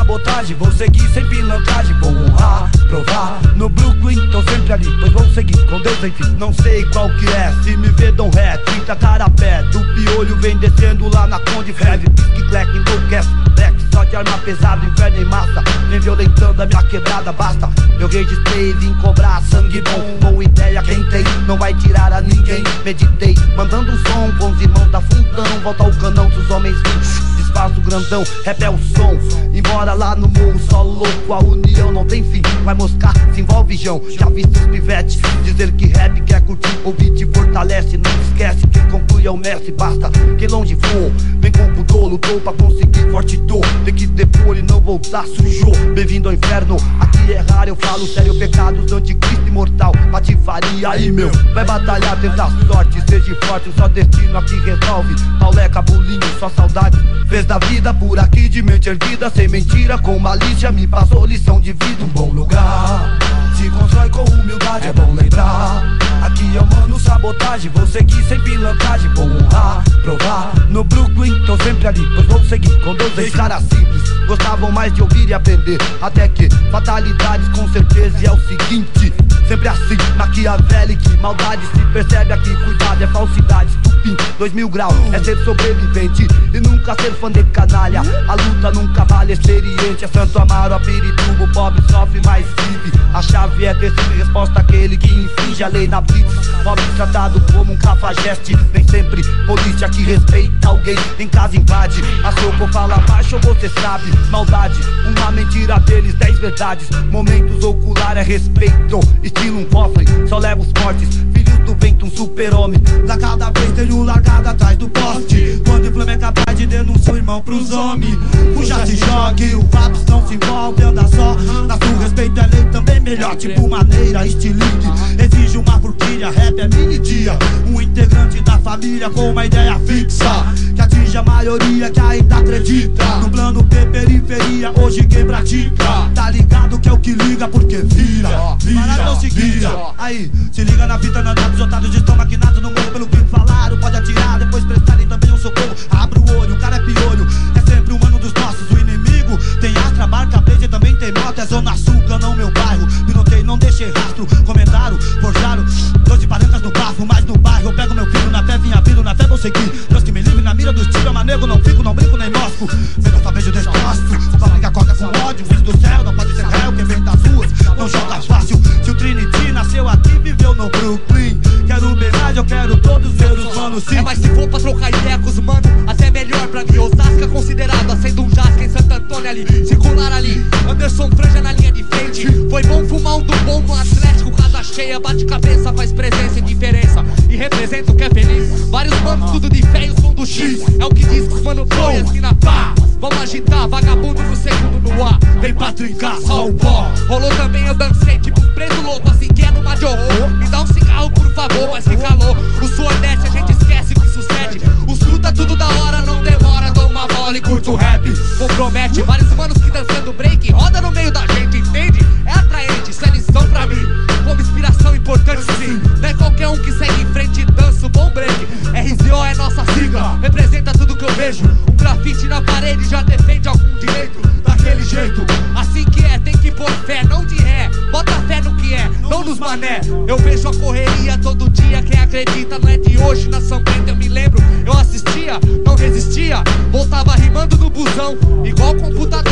sabotagem, vou seguir sem pilantragem. Vou honrar, provar, no Brooklyn tô sempre ali, pois vou seguir com Deus enfim. Não sei qual que é, se me vê dão ré, 30 carapé, do piolho vem descendo lá na Conde Feve. Pique, cleque, enlouquece, black, só de arma pesada, inferno em massa. Vem violentando a minha quebrada, basta. Eu registrei, vim cobrar sangue bom. Boa ideia, quem tem, não vai tirar a ninguém. Meditei, mandando um som com os irmãos da fundão. Volta ao canão dos homens vivos, desfaço grandão, rap é o som. Embora lá no morro só louco, a união não tem fim. Vai moscar, se envolve Jão, já viste os pivetes dizer que rap quer curtir, ouvir te fortalece. Não esquece, quem conclui é o mestre. Basta que longe for, vem com pudor, lutou pra conseguir forte dor. Tem que depor e não voltar, sujou. Bem-vindo ao inferno, aqui é raro, eu falo sério. Pecados do anticristo imortal, patifaria aí meu. Vai batalhar, tentar sorte, seja forte, só destino aqui resolve. Pauleca, bolinho, só saudade fez da vida por aqui de mente erguida. Sem mentira, com malícia, me passou lição de vida. Um bom lugar se constrói com humildade, é bom lembrar. Aqui eu mando sabotagem, vou seguir sem pilantragem. Vou honrar, provar, no Brooklyn tô sempre ali, pois vou seguir com Deus. Em caras simples, gostavam mais de ouvir e aprender. Até que fatalidades com certeza. E é o seguinte, sempre assim, maquiavélico, maldade se percebe aqui. Cuidado, é falsidade, estupim, 2000 graus, é ser sobrevivente e nunca ser fã de canalha. A luta nunca vale experiente, é Santo Amaro, a Pirituba, o pobre sofre, mas vive. A chave é ter sempre resposta àquele que infringe a lei na blitz. Pobre tratado como um cafajeste, nem sempre polícia que respeita alguém. Em casa invade, a soco fala baixo ou você sabe. Maldade, uma mentira deles, 10 verdades. Momentos ocular é respeito, estilo um cofre, só leva os fortes. Filhos do vento, um super-homem. Lá cada vez tenho largado atrás do poste. Quando o Flamengo é capaz de denunciar o irmão pros homens. Puxa, se jogue, o fatos não se envolve, anda só. Na sua respeito é lei também melhor, tipo maneira, estilingue. Exige uma forquilha, rap é mini-dia. Um integrante da família com uma ideia fixa, que atinge a maioria que ainda acredita. No plano P, periferia, hoje quem pratica tá ligado que é o que liga, porque vira. Parada é o seguinte, aí, se liga na fita, não anda dos otários, estão maquinados no morro pelo que falaram. Pode atirar, depois prestarem também um socorro. Abre o olho, o cara é piolho, é sempre um mano dos nossos. O inimigo tem astra, barca, blaze, também tem moto. É zona sul, não meu bairro. Pilotei, não deixei rastro, comentaram, forjaram 12 barancas no bafo, mas no bairro eu pego meu filho na fé, vinha vindo na fé, vou seguir. Deus que me livre na mira dos tiros, manego, não fico, não brinco nem mosco. Vem só beijo destroço, só briga, acorda com ódio. Filho do céu, não pode ser réu, quem vem das ruas não joga fácil. Se o Trinity nasceu aqui, viveu no Brooklyn. Quero bem mais, eu quero todos ver os manos sim. É, mas se for pra trocar ideia com os mano, até melhor pra mim. Osasco é considerado, acendo um jasca em Santo Antônio ali. Circular ali, Anderson Franja na linha de frente. Foi bom fumar um do bom no Atlético, casa cheia, bate cabeça, faz presença e diferença. E representa o que é feliz. Vários manos, tudo de fé e o som do X. É o que diz que os mano foi assim na pá. Vamos agitar, vagabundo no segundo no ar. Vem pra trincar, só o pó. Rolou também, eu dancei tipo preso louco, assim que é numa de horror. Me dá um cigarro por favor, mas que calor. O suor desce, a gente esquece o que sucede. Os fruta tudo da hora, não demora. Dou uma bola e curto o rap. Compromete, vários manos que dançando break. Roda no meio da gente, entende? É atraente, isso é lição pra mim. Como inspiração importante sim. Não é qualquer um que segue em frente e dança o bom break. RZO é nossa sigla, representa tudo que eu vejo. Um grafite na parede já defende algum direito. Daquele jeito, assim que é, tem que pôr fé, não de ré. Bota fé no que é, não nos mané. Eu vejo a correria todo dia, quem acredita não é de hoje. Na São Bento eu me lembro, eu assistia, não resistia. Voltava rimando no busão, igual computador.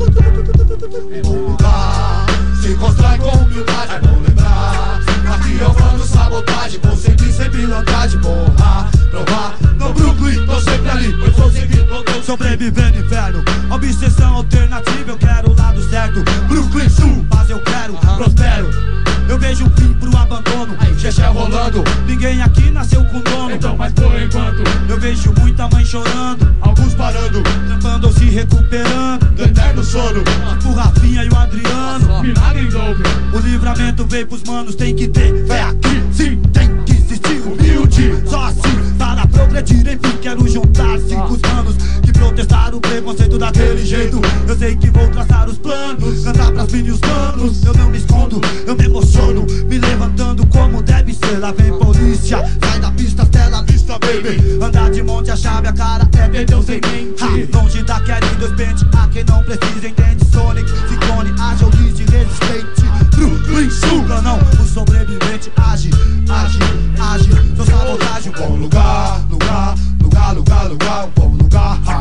É bom lugar, se constrói com humildade, é bom lembrar. Aqui eu mando sabotagem, vou seguir sem pilantragem. Vou honrar, provar, no Brooklyn tô sempre ali, pois vou seguir todo. Sobrevivendo inferno, obsessão alternativa, eu quero o lado certo. Brooklyn Sul, paz eu quero, prospero. Eu vejo um fim pro abandono, xexé rolando. Ninguém aqui nasceu com dono, então mas por enquanto eu vejo muita mãe chorando, alguns parando, trampando ou se recuperando do eterno sono. O Rafinha e o Adriano, milagre em dobro. O livramento veio pros manos, tem que ter fé aqui. Sim, tem que existir humilde. Só assim para progredir, enfim, quero juntar 5 anos que protestaram o preconceito daquele jeito. Eu sei que vou traçar os planos, cantar pras mini os manos. Eu não me escondo, eu me emociono, me levantando como deve ser. Lá vem polícia, sai da pista, tela vista, baby. Andar de monte, a chave, a cara é ter Deus em mente. Longe da Kelly, Deus pente, a quem não precisa entende. Sonic, Ciclone, age, origem resistente. Brooklyn, Suga, não, o sobrevivente age, age, age. Sou sabotagem, um bom lugar, lugar, lugar, lugar, lugar, um bom lugar.